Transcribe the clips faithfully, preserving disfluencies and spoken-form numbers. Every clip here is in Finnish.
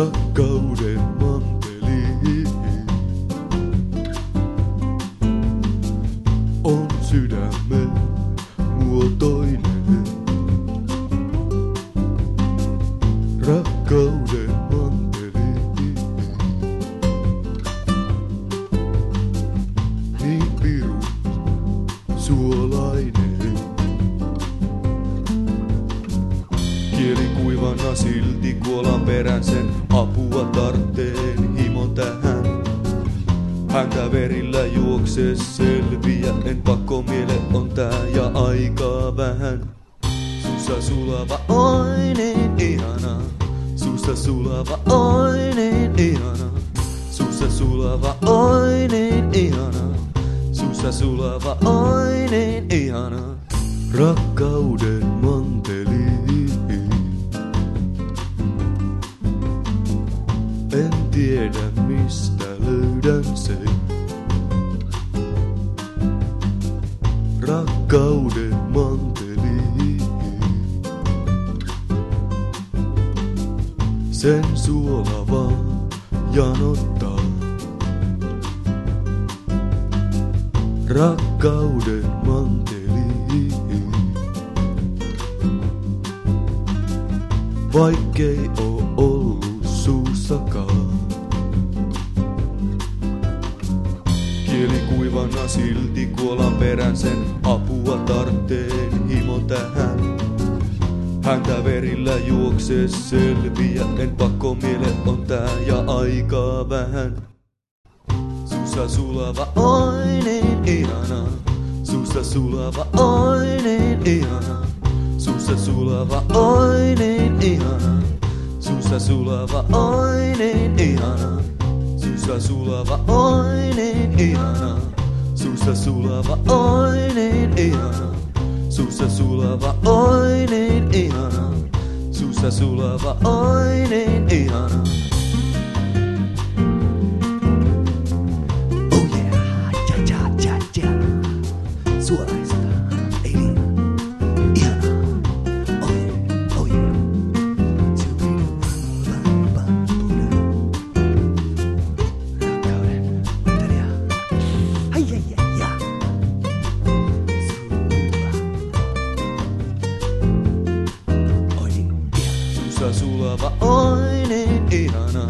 rakkauden manteli on sydämen muotoinen. Rakkauden manteli niin pirun suolainen. Kieli kuivana silti kuolan perän, sen apua tartteen himo tähän. Häntä verillä juokse selviä, en pakko miele on tää ja aikaa vähän. Sussa sulava oinen ihana, sussa sulava oinen ihana, sussa sulava oinen ihana, sussa sulava oinen ihana. Rakkauden manteli. En tiedä mistä löydän sen. Rakkauden manteli. Sen suola vaan janottaa. Rakkauden manteli. Vaikkei oo ollut suussakaan. Kieli kuivana silti kuolan perän, sen apua tartteen himo tähän. Häntä verillä juokse selviä, en pakko miele on tää ja aikaa vähän. Sussa sulava oinen ihana, sussa sulava oinen ihana, sussa sulava oinen ihana, sussa sulava oinen ihana, sussa sulava oinen ihana, sussa sulava oinen ihana, sussa sulava oinen ihana, sussa sulava oinen ihana. Oh yeah, ja ja ja ja, suolaista, ei liian, ihanaa. Oh yeah, oh yeah, rakkauden mantelia. Ai ai ai ja. Sussa sulava oinen ihana,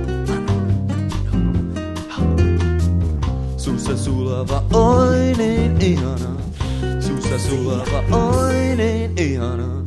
sussa sulava oinen ihana, sussa sulava oinen ihana.